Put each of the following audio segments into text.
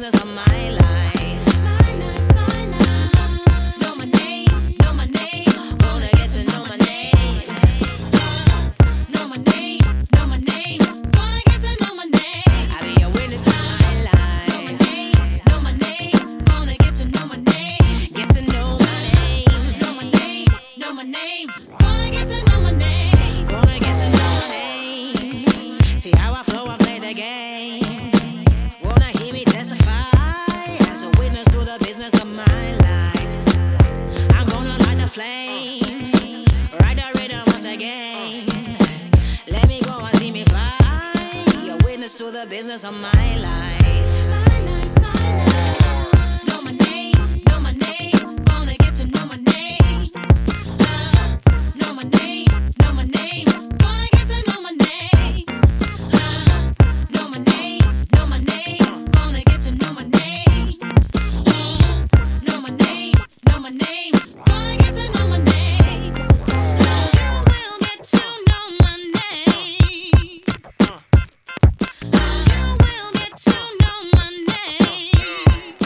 business of my life. Know my name, know my name. Gonna get to know my name. Know my name, know my name. Gonna get to know my name. I'll be a witness to my life. Know my name, gonna get to know my name. Get to know my name. Know my name, know my name. Gonna get to know my name. Gonna get to know my name. See how I flow, I play the game. Wanna hear me testify as a witness to the business of my life. I'm gonna light the flame, ride the rhythm once again. Let me go and see me fly. Be a witness to the business of my life. Know my name, know my name. Gonna get to know my name. Know my name, know my name. Gonna get to know my name. Know my name, know my name. Gonna get to know my name. Know my name, know my name. Gonna get to know my name. You will get to know my name. You will get to know my name.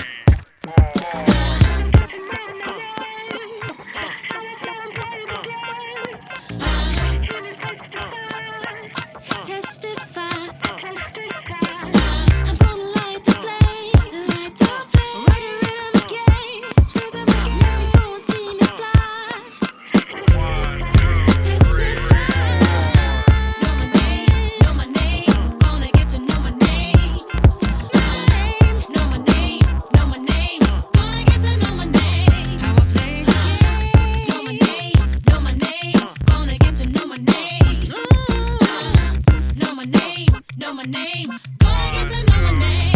Testify. I'm gonna light the flame, ride the rhythm again. Let me go and see me fly. Testify. Know my name, know my name. Gonna get to know my name. Know my name, know my name. Gonna get to know my name. How I play the game. Know my name, know my name. Gonna get to know my name. Know my name, know my name. Gonna get to know my name.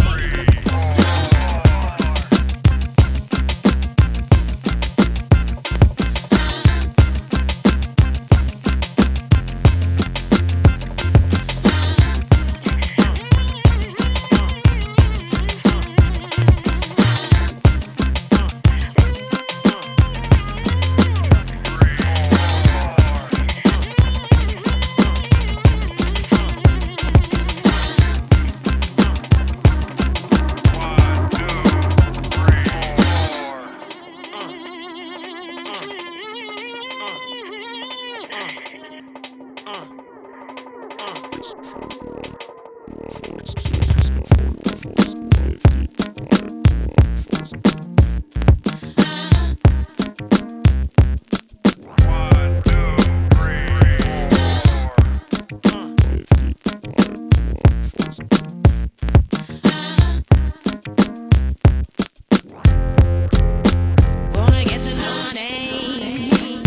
Gonna get to know my name.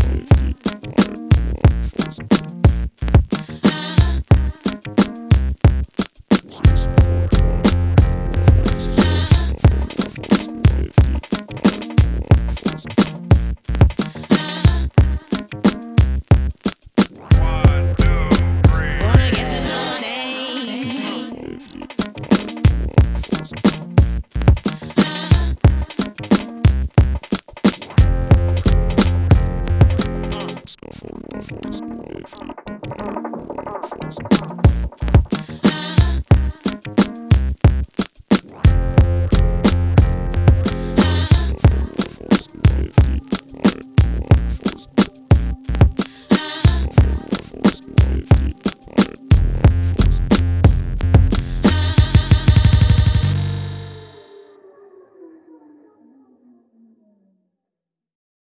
Gonna get to know my name.